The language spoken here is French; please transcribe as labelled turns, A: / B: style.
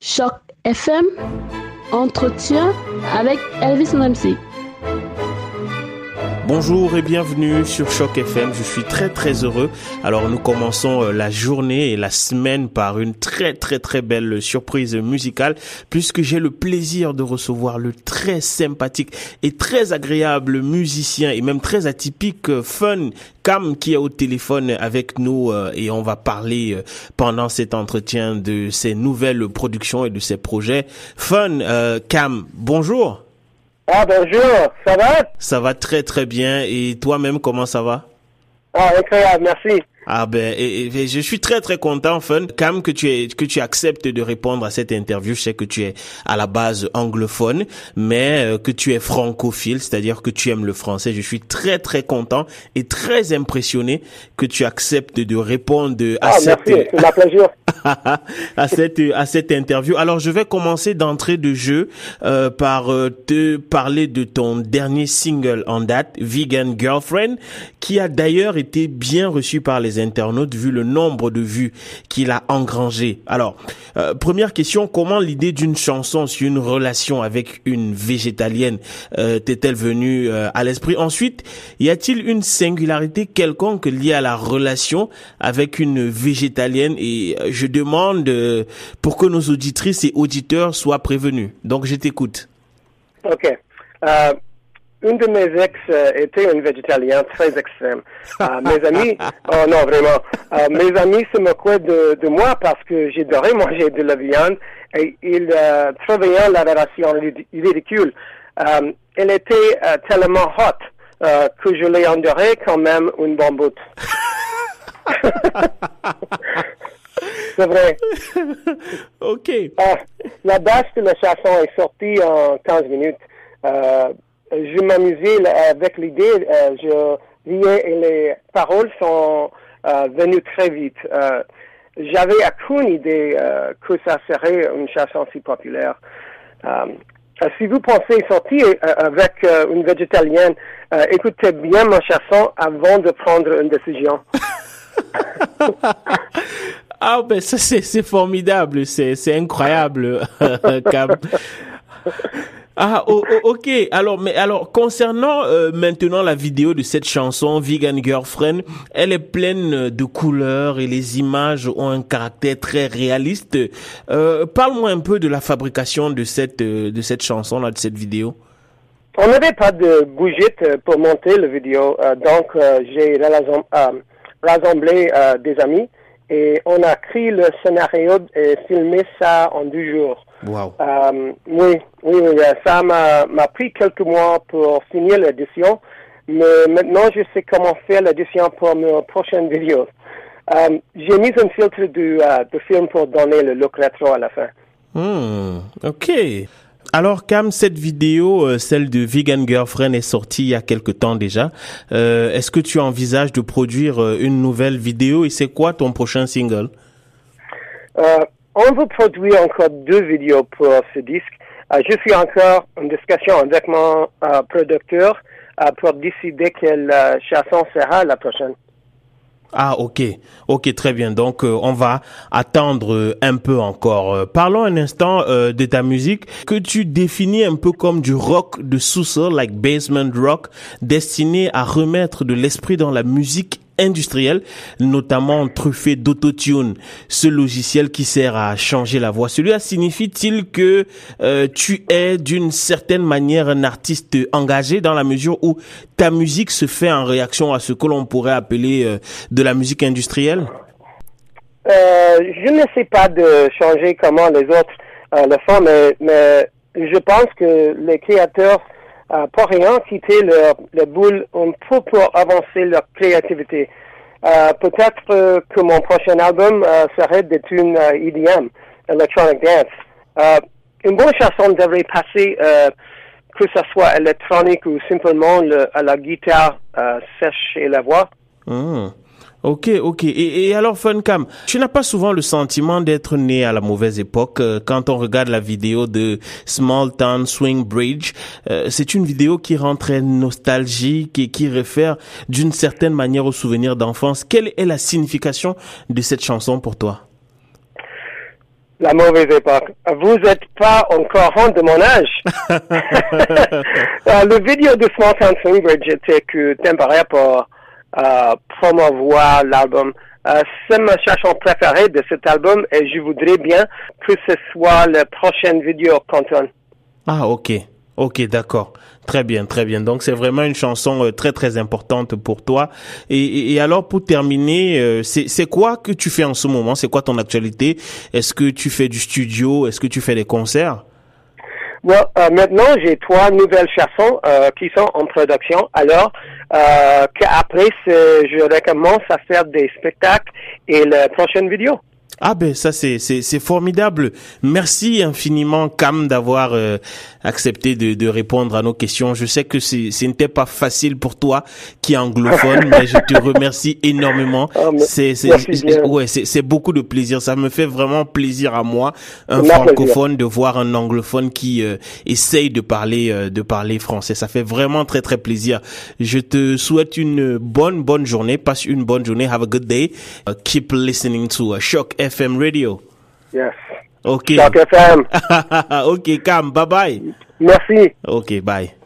A: Choc FM, entretien avec Elvis Namsi.
B: Bonjour et bienvenue sur Choc FM, je suis très heureux. Alors nous commençons la journée et la semaine par une très belle surprise musicale puisque j'ai le plaisir de recevoir le très sympathique et très agréable musicien et même très atypique Fun Cam qui est au téléphone avec nous et on va parler pendant cet entretien de ses nouvelles productions et de ses projets. Fun Cam, bonjour.
C: Ah bonjour, ça va?
B: Ça va très bien. Et toi-même, comment ça va?
C: Ah, incroyable, merci.
B: Ah et je suis très content, Fun Cam, que tu acceptes de répondre à cette interview. Je sais que tu es à la base anglophone, mais que tu es francophile, c'est-à-dire que tu aimes le français. Je suis très content et très impressionné que tu acceptes de répondre à
C: merci, c'est ma plaisir.
B: à cette interview. Alors je vais commencer d'entrée de jeu par te parler de ton dernier single en date, Vegan Girlfriend, qui a d'ailleurs été bien reçu par les internautes vu le nombre de vues qu'il a engrangé. Alors, première question, comment l'idée d'une chanson sur une relation avec une végétalienne t'est-elle venue à l'esprit? Ensuite, y a-t-il une singularité quelconque liée à la relation avec une végétalienne? Et je demande pour que nos auditrices et auditeurs soient prévenus. Donc, je t'écoute.
C: OK. Une de mes ex était une végétalienne très extrême. Mes amis, oh non, vraiment, mes amis se moquaient de moi parce que j'adorais manger de la viande et ils trouvaient la relation ridicule. Elle était tellement hot que je l'ai endurée quand même une bonne bout. C'est vrai.
B: OK.
C: La base de la chanson est sortie en 15 minutes. Je m'amusais avec l'idée, je riais et les paroles sont venues très vite. J'avais aucune idée que ça serait une chanson si populaire. Si vous pensez sortir avec une végétalienne, écoutez bien ma chanson avant de prendre une décision.
B: Ah ben ça c'est formidable, c'est incroyable, Cam. Ah ok. Alors concernant maintenant la vidéo de cette chanson Vegan Girlfriend, elle est pleine de couleurs et les images ont un caractère très réaliste. Parle-moi un peu de la fabrication de cette chanson là, de cette vidéo.
C: On n'avait pas de bougies pour monter la vidéo, donc j'ai rassemblé des amis et on a écrit le scénario et filmé ça en 2 jours.
B: Wow.
C: Oui, ça m'a pris quelques mois pour finir l'édition, mais maintenant je sais comment faire l'édition pour mes prochaines vidéos. J'ai mis un filtre de film pour donner le look rétro à la fin.
B: Ok. Alors Cam, cette vidéo, celle de Vegan Girlfriend, est sortie il y a quelque temps déjà. Est-ce que tu envisages de produire une nouvelle vidéo et c'est quoi ton prochain single?
C: On veut produire encore 2 vidéos pour ce disque. Je suis encore en discussion avec mon producteur pour décider quelle chanson sera la prochaine.
B: Ah ok, très bien. Donc on va attendre un peu encore. Parlons un instant de ta musique que tu définis un peu comme du rock de sous-sol, like basement rock, destiné à remettre de l'esprit dans la musique industrielle, notamment truffé d'autotune, ce logiciel qui sert à changer la voix. Cela signifie-t-il que tu es d'une certaine manière un artiste engagé dans la mesure où ta musique se fait en réaction à ce que l'on pourrait appeler de la musique industrielle?
C: Je ne sais pas de changer comment les autres le font, mais je pense que les créateurs pour rien quitter leur boule un peu pour avancer leur créativité. Peut-être que mon prochain album serait des tunes EDM, Electronic Dance. Une bonne chanson devrait passer, que ce soit électronique ou simplement à la guitare sèche et la voix.
B: Ok. Et alors, Fun Cam, tu n'as pas souvent le sentiment d'être né à la mauvaise époque quand on regarde la vidéo de Small Town Swing Bridge. C'est une vidéo qui rend très nostalgique et qui réfère d'une certaine manière aux souvenirs d'enfance. Quelle est la signification de cette chanson pour toi?
C: La mauvaise époque. Vous n'êtes pas encore de mon âge. Le vidéo de Small Town Swing Bridge était que temporaire pour promouvoir l'album. C'est ma chanson préférée de cet album et je voudrais bien que ce soit la prochaine vidéo qu'on tourne.
B: Ah, ok. Ok, d'accord. Très bien, très bien. Donc, c'est vraiment une chanson très, très importante pour toi. Et alors, pour terminer, c'est quoi que tu fais en ce moment? C'est quoi ton actualité? Est-ce que tu fais du studio? Est-ce que tu fais des concerts?
C: Well, maintenant, j'ai 3 nouvelles chansons qui sont en production. Alors, qu'après, je recommence à faire des spectacles et la prochaine vidéo.
B: Ah ben ça c'est formidable. Merci infiniment Cam d'avoir accepté de répondre à nos questions. Je sais que ce n'était pas facile pour toi qui est anglophone, mais je te remercie énormément. C'est beaucoup de plaisir. Ça me fait vraiment plaisir à moi, un francophone, de voir un anglophone qui essaye de parler français. Ça fait vraiment très très plaisir. Je te souhaite une bonne journée. Passe une bonne journée. Have a good day. Keep listening to Choc FM Radio.
C: Yes.
B: Okay.
C: Choc FM.
B: Okay, Cam. Bye bye.
C: Merci.
B: Okay, bye.